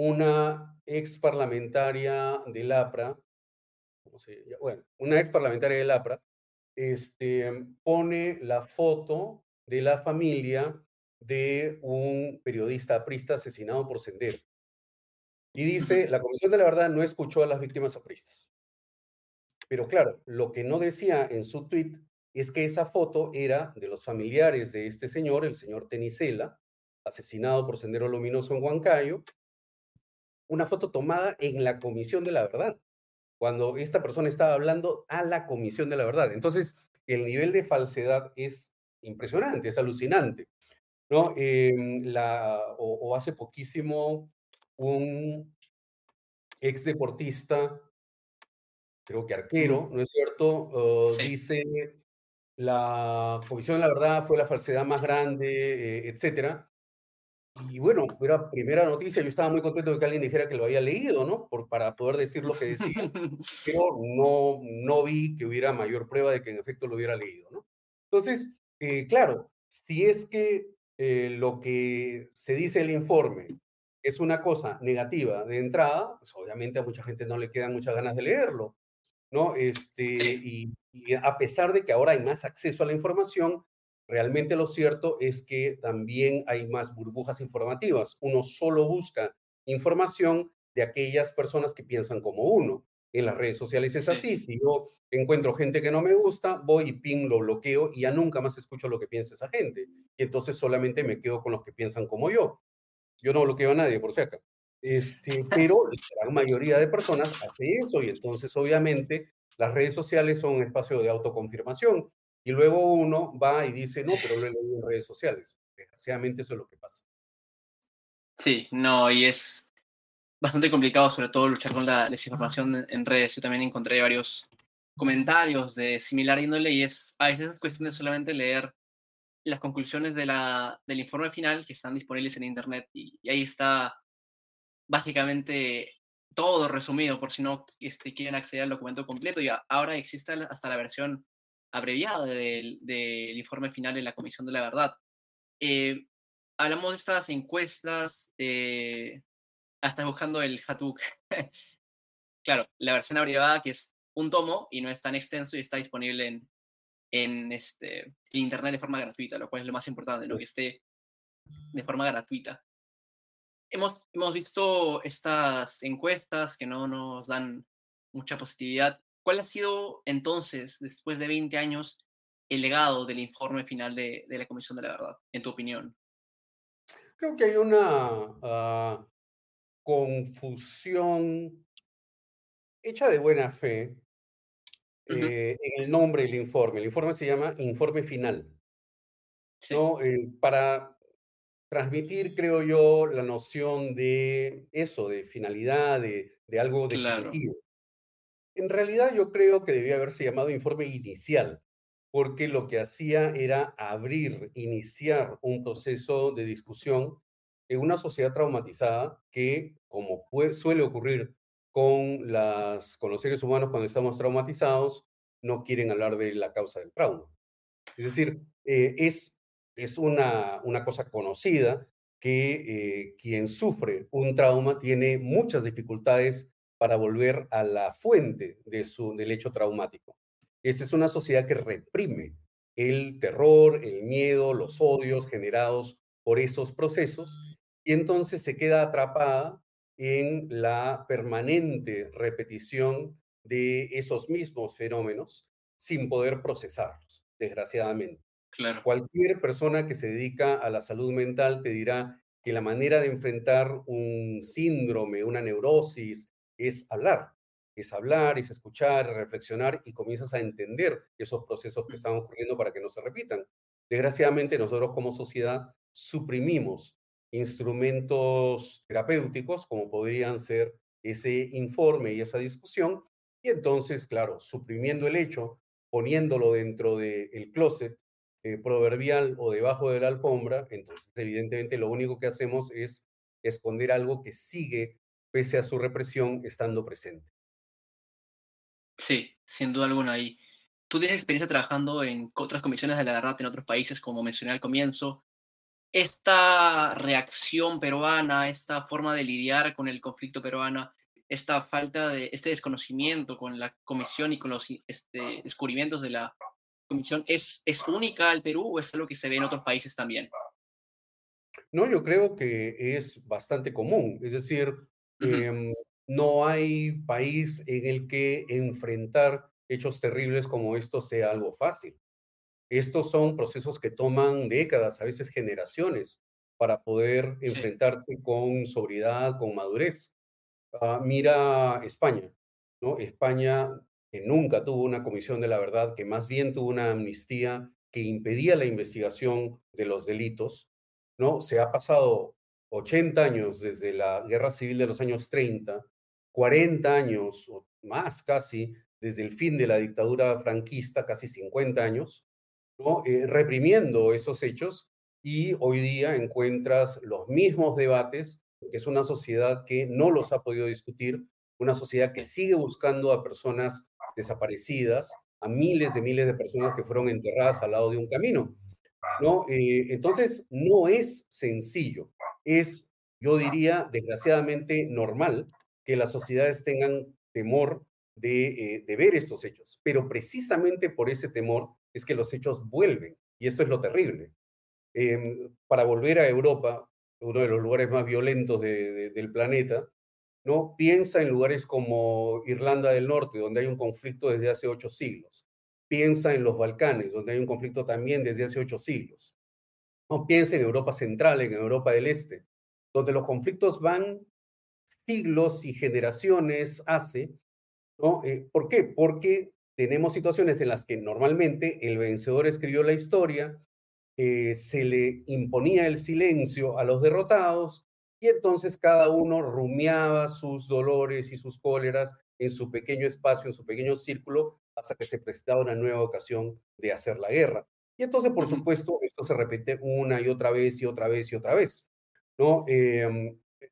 una ex parlamentaria del APRA, ¿cómo se llama? Bueno, una ex parlamentaria del APRA, este, pone la foto de la familia de un periodista aprista asesinado por Sendero. Y Ujú, dice, la Comisión de la Verdad no escuchó a las víctimas apristas. Pero claro, lo que no decía en su tweet es que esa foto era de los familiares de este señor, el señor Tenicela, asesinado por Sendero Luminoso en Huancayo, una foto tomada en la Comisión de la Verdad, cuando esta persona estaba hablando a la Comisión de la Verdad. Entonces, el nivel de falsedad es impresionante, es alucinante, ¿no? Eh, la, o, o, hace poquísimo, un ex deportista, creo que ujú, arquero, ¿no es cierto? Uh, sí. dice, la Comisión de la Verdad fue la falsedad más grande, eh, etcétera. Y bueno, era primera noticia, yo estaba muy contento de que alguien dijera que lo había leído, ¿no? Por, para poder decir lo que decía, pero no, no vi que hubiera mayor prueba de que en efecto lo hubiera leído, ¿no? Entonces, eh, claro, si es que eh, lo que se dice en el informe es una cosa negativa de entrada, pues obviamente a mucha gente no le quedan muchas ganas de leerlo, ¿no? Este, Sí, y, y a pesar de que ahora hay más acceso a la información, realmente lo cierto es que también hay más burbujas informativas. Uno solo busca información de aquellas personas que piensan como uno. En las redes sociales es sí, así. Si yo encuentro gente que no me gusta, voy y ping, lo bloqueo y ya nunca más escucho lo que piensa esa gente. Y entonces solamente me quedo con los que piensan como yo. Yo no bloqueo a nadie, por si acaso. Este, pero la gran mayoría de personas hace eso y entonces obviamente las redes sociales son un espacio de autoconfirmación y luego uno va y dice, no, pero lo he leído en redes sociales. Desgraciadamente eso es lo que pasa. sí, no, y es bastante complicado, sobre todo, luchar con la desinformación en, en redes. Yo también encontré varios comentarios de similar índole y es a veces es cuestión de solamente leer las conclusiones de la, del informe final que están disponibles en internet y, y ahí está básicamente todo resumido por si no este, quieren acceder al documento completo y a- ahora existe la- hasta la versión abreviada del, del informe final de la Comisión de la Verdad. Eh, Hablamos de estas encuestas, eh, hasta buscando el Hatuk. Claro, la versión abreviada que es un tomo y no es tan extenso y está disponible en, en este, en internet de forma gratuita, lo cual es lo más importante, ¿no? Que Pues, esté de forma gratuita. Hemos, hemos visto estas encuestas que no nos dan mucha positividad. ¿Cuál ha sido entonces, después de veinte años, el legado del informe final de, de la Comisión de la Verdad, en tu opinión? creo que hay una ah, confusión hecha de buena fe Ujú, eh, en el nombre del informe. El informe se llama Informe Final, sí, ¿no? Eh, para transmitir, creo yo, la noción de eso, de finalidad, de, de algo claro. definitivo. En realidad yo creo que debía haberse llamado informe inicial, porque lo que hacía era abrir, iniciar un proceso de discusión en una sociedad traumatizada que, como puede- suele ocurrir con, las, con los seres humanos cuando estamos traumatizados, no quieren hablar de la causa del trauma. Es decir, eh, es, es una, una cosa conocida que eh, quien sufre un trauma tiene muchas dificultades para volver a la fuente de su, del hecho traumático. Esta es una sociedad que reprime el terror, el miedo, los odios generados por esos procesos y entonces se queda atrapada en la permanente repetición de esos mismos fenómenos sin poder procesarlos, desgraciadamente. Claro, Cualquier persona que se dedica a la salud mental te dirá que la manera de enfrentar un síndrome, una neurosis, es hablar. Es hablar, es escuchar, reflexionar y comienzas a entender esos procesos que mm, están ocurriendo para que no se repitan. Desgraciadamente, nosotros como sociedad suprimimos instrumentos terapéuticos como podrían ser ese informe y esa discusión y entonces, claro, suprimiendo el hecho, poniéndolo dentro del closet, eh, proverbial o debajo de la alfombra, entonces evidentemente lo único que hacemos es esconder algo que sigue, pese a su represión, estando presente. sí, sin duda alguna. Y tú tienes experiencia trabajando en otras comisiones de la verdad en otros países, como mencioné al comienzo. Esta reacción peruana, esta forma de lidiar con el conflicto peruano, esta falta de, este desconocimiento con la comisión y con los este, descubrimientos de la comisión, ¿es, ¿es única al Perú o es algo que se ve en otros países también? No, yo creo que es bastante común, es decir, Ujú, em, no hay país en el que enfrentar hechos terribles como estos sea algo fácil. Estos son procesos que toman décadas, a veces generaciones, para poder sí, enfrentarse con sobriedad, con madurez. Ah, mira España, ¿no? España, que nunca tuvo una comisión de la verdad, que más bien tuvo una amnistía que impedía la investigación de los delitos, ¿no? Se ha pasado ochenta años desde la guerra civil de los años treinta, cuarenta años o más casi desde el fin de la dictadura franquista, casi cincuenta años, ¿no? Eh, reprimiendo esos hechos y hoy día encuentras los mismos debates, que es una sociedad que no los ha podido discutir, una sociedad que sí, sigue buscando a personas desaparecidas, a miles de miles de personas que fueron enterradas al lado de un camino, ¿no? Eh, entonces, no es sencillo, es, yo diría, desgraciadamente normal que las sociedades tengan temor de, eh, de ver estos hechos, pero precisamente por ese temor es que los hechos vuelven, y esto es lo terrible. Eh, para volver a Europa, uno de los lugares más violentos de, de, del planeta, ¿no? Piensa en lugares como Irlanda del Norte, donde hay un conflicto desde hace ocho siglos. Piensa en los Balcanes, donde hay un conflicto también desde hace ocho siglos. No piensa en Europa Central, en Europa del Este, donde los conflictos van siglos y generaciones hace, ¿no? Eh, ¿Por qué? Porque tenemos situaciones en las que normalmente el vencedor escribió la historia, eh, se le imponía el silencio a los derrotados y entonces cada uno rumiaba sus dolores y sus cóleras en su pequeño espacio, en su pequeño círculo, hasta que se prestaba una nueva ocasión de hacer la guerra. Y entonces, por ujú, supuesto, esto se repite una y otra vez y otra vez y otra vez, ¿no? Eh,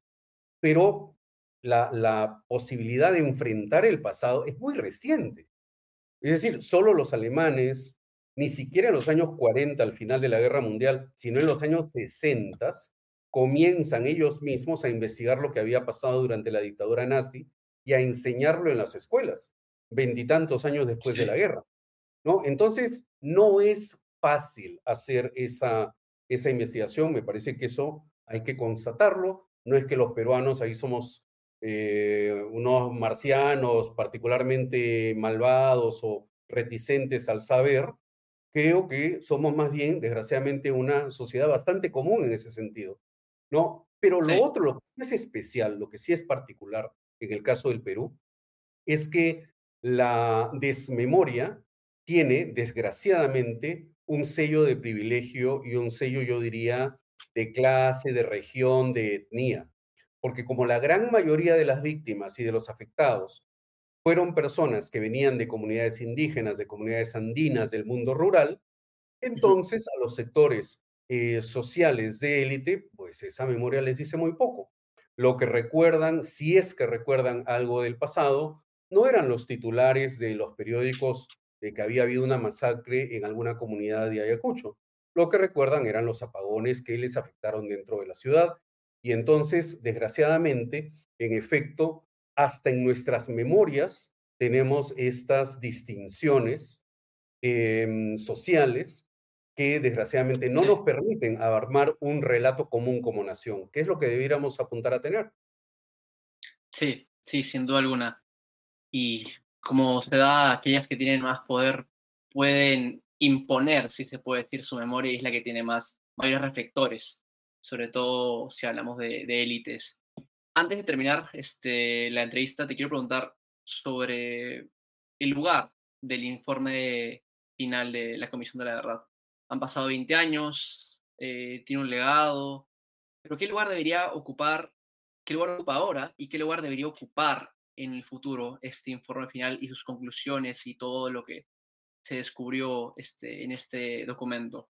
pero la, la posibilidad de enfrentar el pasado es muy reciente. Es decir, solo los alemanes, ni siquiera en los años cuarenta, al final de la Guerra Mundial, sino en los años sesenta, comienzan ellos mismos a investigar lo que había pasado durante la dictadura nazi y a enseñarlo en las escuelas. veintitantos años después de la Sí, guerra, ¿no? Entonces, no es fácil hacer esa, esa investigación, me parece que eso hay que constatarlo, no es que los peruanos ahí somos eh, unos marcianos particularmente malvados o reticentes al saber, creo que somos más bien, desgraciadamente, una sociedad bastante común en ese sentido, ¿no? Pero lo sí, otro, lo que sí es especial, lo que sí es particular en el caso del Perú, es que la desmemoria tiene, desgraciadamente, un sello de privilegio y un sello, yo diría, de clase, de región, de etnia. Porque como la gran mayoría de las víctimas y de los afectados fueron personas que venían de comunidades indígenas, de comunidades andinas, del mundo rural, ujú, entonces a los sectores eh, sociales de élite, pues esa memoria les dice muy poco. Lo que recuerdan, si es que recuerdan algo del pasado, no eran los titulares de los periódicos de que había habido una masacre en alguna comunidad de Ayacucho. Lo que recuerdan eran los apagones que les afectaron dentro de la ciudad. Y entonces, desgraciadamente, en efecto, hasta en nuestras memorias tenemos estas distinciones eh, sociales que desgraciadamente no sí, nos permiten armar un relato común como nación, que es lo que debiéramos apuntar a tener. sí, sí, sin duda alguna. Y como se da, aquellas que tienen más poder pueden imponer, si se puede decir, su memoria y es la que tiene más mayores reflectores, sobre todo si hablamos de, de élites. Antes de terminar este, la entrevista, te quiero preguntar sobre el lugar del informe final de la Comisión de la Verdad. Han pasado veinte años, eh, tiene un legado, pero ¿qué lugar debería ocupar, qué lugar ocupa ahora y qué lugar debería ocupar en el futuro este informe final y sus conclusiones y todo lo que se descubrió este, en este documento?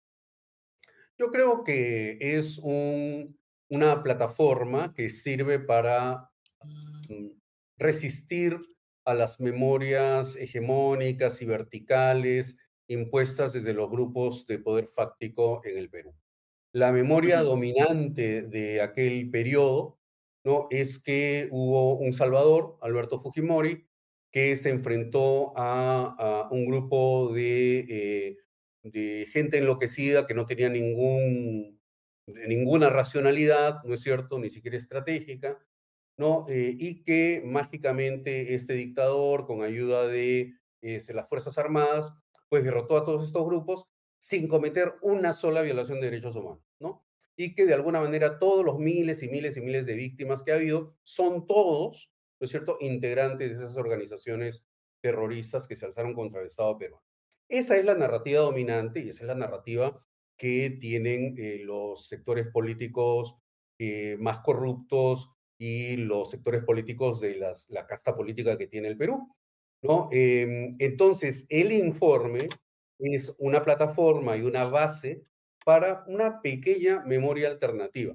Yo creo que es un, una plataforma que sirve para mm, resistir a las memorias hegemónicas y verticales impuestas desde los grupos de poder fáctico en el Perú. La memoria Ujú, dominante de aquel periodo, ¿no? Es que hubo un Salvador, Alberto Fujimori, que se enfrentó a, a un grupo de, eh, de gente enloquecida que no tenía ningún, ninguna racionalidad, ¿no es cierto?, ni siquiera estratégica, ¿no? Eh, y que mágicamente este dictador, con ayuda de este, las Fuerzas Armadas, pues derrotó a todos estos grupos sin cometer una sola violación de derechos humanos, ¿no? Y que de alguna manera todos los miles y miles y miles de víctimas que ha habido son todos, ¿no es cierto?, integrantes de esas organizaciones terroristas que se alzaron contra el Estado peruano. Esa es la narrativa dominante y esa es la narrativa que tienen eh, los sectores políticos eh, más corruptos y los sectores políticos de las, la casta política que tiene el Perú, ¿no? Eh, entonces, el informe es una plataforma y una base para una pequeña memoria alternativa,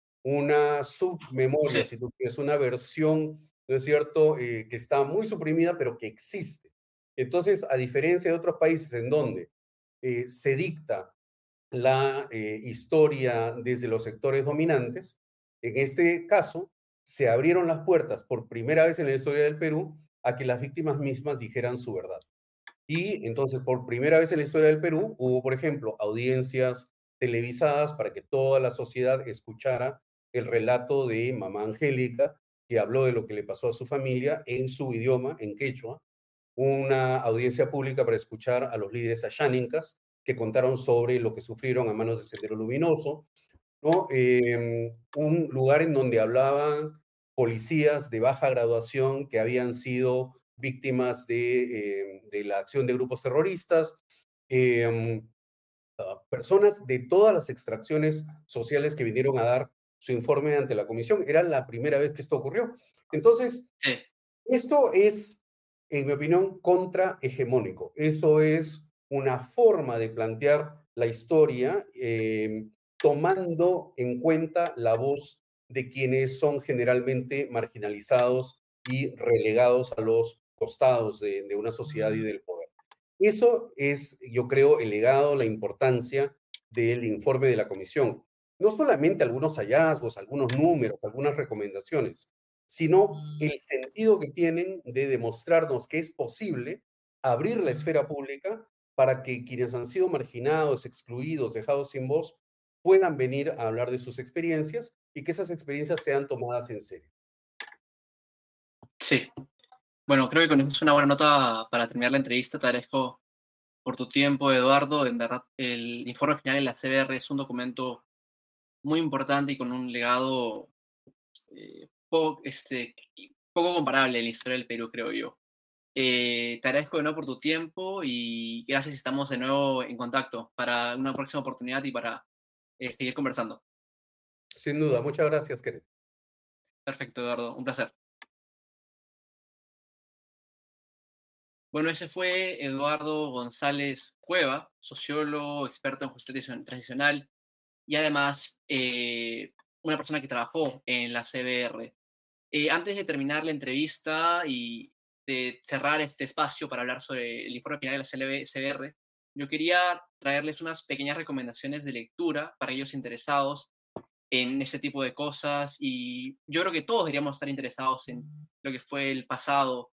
una submemoria, sí, si tú quieres, una versión, ¿no es cierto?, eh, que está muy suprimida, pero que existe. Entonces, a diferencia de otros países en donde eh, se dicta la eh, historia desde los sectores dominantes, en este caso se abrieron las puertas por primera vez en la historia del Perú a que las víctimas mismas dijeran su verdad. Y entonces, por primera vez en la historia del Perú, hubo, por ejemplo, audiencias televisadas para que toda la sociedad escuchara el relato de Mamá Angélica, que habló de lo que le pasó a su familia en su idioma, en quechua, una audiencia pública para escuchar a los líderes ayánicas que contaron sobre lo que sufrieron a manos de Sendero Luminoso, ¿no? Eh, un lugar en donde hablaban policías de baja graduación que habían sido víctimas de, eh, de la acción de grupos terroristas, eh, uh, personas de todas las extracciones sociales que vinieron a dar su informe ante la comisión. Era la primera vez que esto ocurrió. Entonces, sí, esto es, en mi opinión, contrahegemónico. Eso es una forma de plantear la historia eh, tomando en cuenta la voz de quienes son generalmente marginalizados y relegados a los costados de, de una sociedad y del poder. Eso es, yo creo, el legado, la importancia del informe de la comisión. No solamente algunos hallazgos, algunos números, algunas recomendaciones, sino el sentido que tienen de demostrarnos que es posible abrir la esfera pública para que quienes han sido marginados, excluidos, dejados sin voz, puedan venir a hablar de sus experiencias y que esas experiencias sean tomadas en serio. Sí. Bueno, creo que con eso es una buena nota para terminar la entrevista. Te agradezco por tu tiempo, Eduardo. En verdad, el informe final de la C B R es un documento muy importante y con un legado eh, poco, este, poco comparable en la historia del Perú, creo yo. Eh, te agradezco de nuevo por tu tiempo y gracias, estamos de nuevo en contacto para una próxima oportunidad y para eh, seguir conversando. Sin duda, muchas gracias, Kenneth. Perfecto, Eduardo, un placer. Bueno, ese fue Eduardo González Cueva, sociólogo, experto en justicia transicional y además eh, una persona que trabajó en la C B R. Eh, antes de terminar la entrevista y de cerrar este espacio para hablar sobre el informe final de la C B R, yo quería traerles unas pequeñas recomendaciones de lectura para aquellos interesados en este tipo de cosas y yo creo que todos deberíamos estar interesados en lo que fue el pasado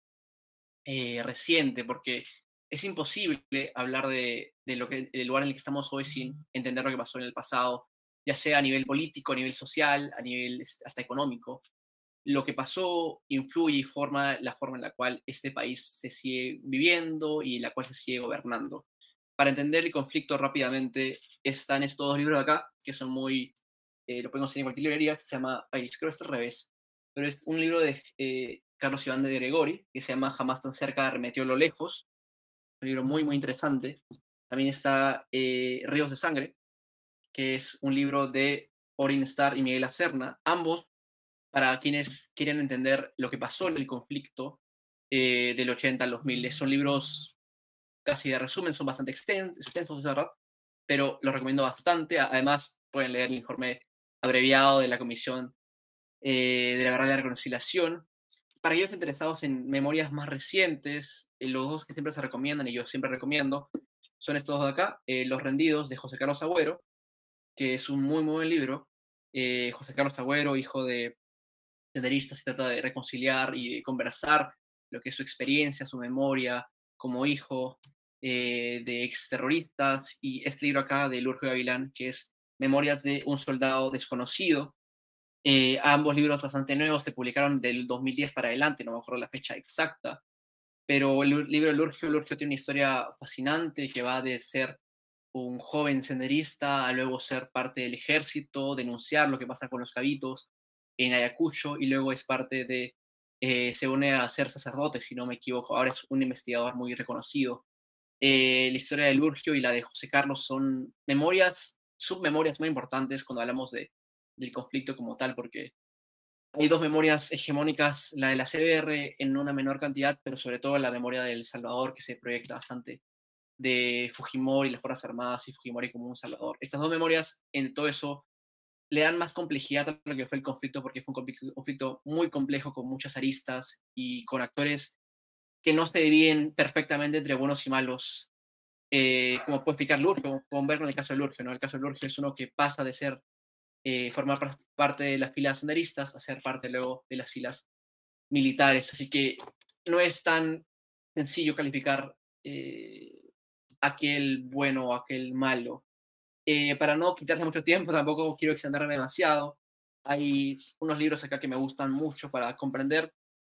eh, reciente, porque es imposible hablar de, de lo que, del lugar en el que estamos hoy sin entender lo que pasó en el pasado, ya sea a nivel político, a nivel social, a nivel este, hasta económico. Lo que pasó influye y forma la forma en la cual este país se sigue viviendo y la cual se sigue gobernando. Para entender el conflicto rápidamente, están estos dos libros de acá, que son muy, eh, lo podemos conseguir en cualquier librería, que se llama, ay, creo que está al revés, pero es un libro de eh, Carlos Iván de Gregori, que se llama Jamás tan cerca, arremetió lo lejos, un libro muy, muy interesante. También está eh, Ríos de Sangre, que es un libro de Orin Starr y Miguel Acerna, ambos para quienes quieren entender lo que pasó en el conflicto eh, del ochenta al dos mil. Son libros casi de resumen, son bastante extens extensos, es verdad, pero los recomiendo bastante. Además, pueden leer el informe abreviado de la Comisión eh, de la Verdad y la Reconciliación. Para aquellos interesados en memorias más recientes, eh, los dos que siempre se recomiendan y yo siempre recomiendo son estos dos de acá, eh, Los Rendidos de José Carlos Agüero, que es un muy, muy buen libro. Eh, José Carlos Agüero, hijo de senderista, se trata de reconciliar y de conversar lo que es su experiencia, su memoria como hijo eh, de exterroristas, y este libro acá de Lurjo Gavilán, que es Memorias de un soldado desconocido. Eh, ambos libros bastante nuevos, se publicaron del dos mil diez para adelante, no me acuerdo la fecha exacta, pero el libro de Lurgio, Lurgio tiene una historia fascinante que va de ser un joven senderista a luego ser parte del ejército, denunciar lo que pasa con los cabitos en Ayacucho y luego es parte de, eh, se une a ser sacerdote, si no me equivoco, ahora es un investigador muy reconocido. Eh, la historia de Lurgio y la de José Carlos son memorias, submemorias muy importantes cuando hablamos de, del conflicto como tal, porque hay dos memorias hegemónicas, la de la C B R en una menor cantidad, pero sobre todo la memoria del Salvador, que se proyecta bastante, de Fujimori, las Fuerzas Armadas y Fujimori como un salvador. Estas dos memorias, en todo eso, le dan más complejidad a lo que fue el conflicto, porque fue un conflicto muy complejo, con muchas aristas y con actores que no se dividen perfectamente entre buenos y malos, eh, como puede explicar Lurgio, como ver con el caso de Lurgio, ¿no? El caso de Lurgio es uno que pasa de ser, eh, formar parte de las filas senderistas a ser parte luego de las filas militares, así que no es tan sencillo calificar eh, aquel bueno o aquel malo. Eh, para no quitarle mucho tiempo, tampoco quiero extenderme demasiado. Hay unos libros acá que me gustan mucho para comprender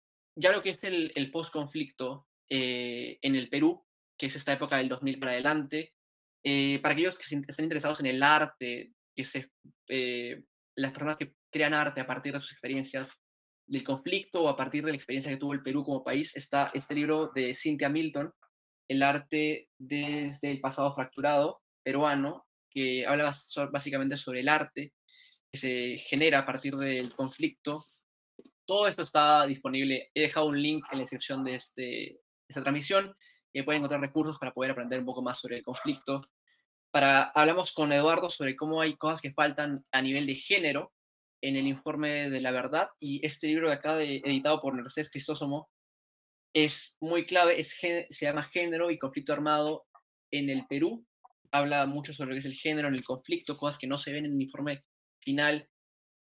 ya lo que es el, el post-conflicto eh, en el Perú, que es esta época del dos mil para adelante. Eh, para aquellos que estén interesados en el arte, que se, eh, las personas que crean arte a partir de sus experiencias del conflicto o a partir de la experiencia que tuvo el Perú como país, está este libro de Cynthia Milton, El arte desde el pasado fracturado peruano, que habla básicamente sobre el arte que se genera a partir del conflicto. Todo esto está disponible. He dejado un link en la descripción de este, esta transmisión y pueden encontrar recursos para poder aprender un poco más sobre el conflicto. Para, hablamos con Eduardo sobre cómo hay cosas que faltan a nivel de género en el informe de la verdad, y este libro de acá, de, editado por Mercedes Cristóstomo, es muy clave, es, se llama Género y Conflicto Armado en el Perú. Habla mucho sobre lo que es el género en el conflicto, cosas que no se ven en el informe final, y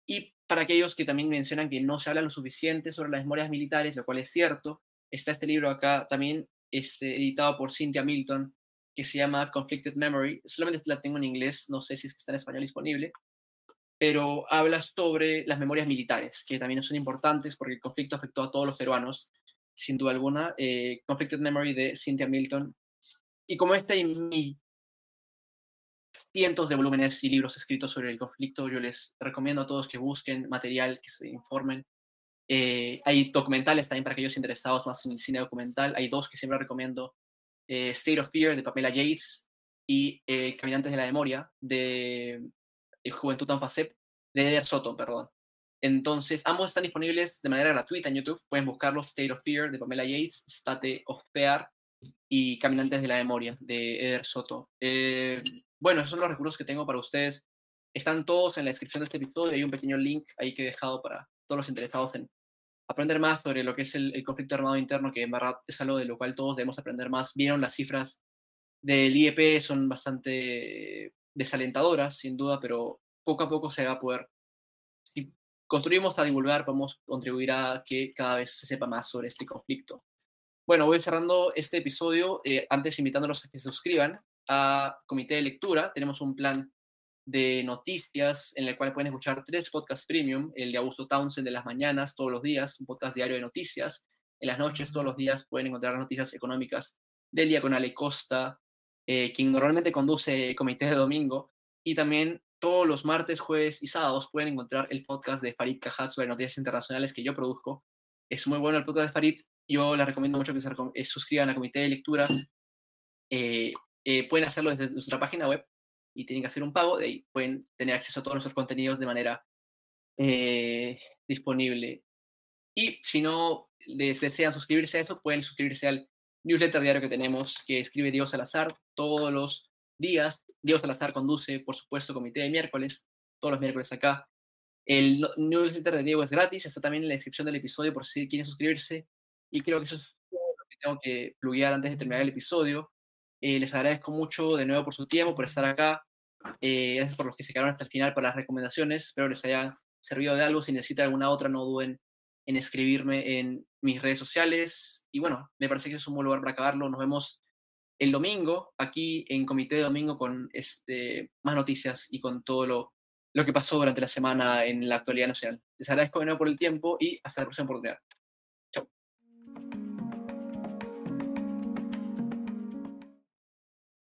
para aquellos que también mencionan que no se habla lo suficiente sobre las memorias militares, lo cual es cierto, está este libro acá también este, editado por Cynthia Milton, que se llama Conflicted Memory. Solamente la tengo en inglés, no sé si es que está en español disponible, pero habla sobre las memorias militares, que también son importantes porque el conflicto afectó a todos los peruanos, sin duda alguna. Eh, Conflicted Memory de Cynthia Milton. Y como este hay mil, cientos de volúmenes y libros escritos sobre el conflicto, yo les recomiendo a todos que busquen material, que se informen. Eh, hay documentales también para aquellos interesados más en el cine documental. Hay dos que siempre recomiendo. Eh, State of Fear de Pamela Yates y eh, Caminantes de la Memoria de, de Juventud Anfacep de Eder Soto, perdón. Entonces, ambos están disponibles de manera gratuita en YouTube. Pueden buscarlos: State of Fear de Pamela Yates, State of Fear y Caminantes de la Memoria de Eder Soto. Eh, bueno, esos son los recursos que tengo para ustedes. Están todos en la descripción de este episodio. Hay un pequeño link ahí que he dejado para todos los interesados en aprender más sobre lo que es el, el conflicto armado interno, que en verdad es algo de lo cual todos debemos aprender más. Vieron las cifras del I E P, son bastante desalentadoras, sin duda, pero poco a poco se va a poder, si construimos a divulgar, podemos contribuir a que cada vez se sepa más sobre este conflicto. Bueno, voy cerrando este episodio, eh, antes invitándolos a que se suscriban a Comité de Lectura. Tenemos un plan de noticias en el cual pueden escuchar tres podcasts premium: el de Augusto Townsend de las mañanas, todos los días, un podcast diario de noticias; en las noches, todos los días, pueden encontrar las noticias económicas del día con Ale Costa, eh, quien normalmente conduce Comité de Domingo; y también todos los martes, jueves y sábados pueden encontrar el podcast de Farid Cajat sobre noticias internacionales que yo produzco. Es muy bueno el podcast de Farid. Yo les recomiendo mucho que se eh, suscriban a Comité de Lectura. Eh, eh, pueden hacerlo desde nuestra página web y tienen que hacer un pago. De ahí pueden tener acceso a todos nuestros contenidos de manera eh, disponible. Y si no les desean suscribirse a eso, pueden suscribirse al newsletter diario que tenemos, que escribe Diego Salazar todos los días. Diego Salazar conduce, por supuesto, Comité de Miércoles, todos los miércoles acá. El newsletter de Diego es gratis, está también en la descripción del episodio por si quieren suscribirse. Y creo que eso es todo lo que tengo que pluguear antes de terminar el episodio. Eh, les agradezco mucho de nuevo por su tiempo, por estar acá. Eh, gracias por los que se quedaron hasta el final para las recomendaciones. Espero les haya servido de algo. Si necesitan alguna otra, no duden en escribirme en mis redes sociales. Y bueno, me parece que es un buen lugar para acabarlo. Nos vemos el domingo aquí en Comité de Domingo con este, más noticias y con todo lo, lo que pasó durante la semana en la actualidad nacional. Les agradezco de nuevo por el tiempo y hasta la próxima oportunidad.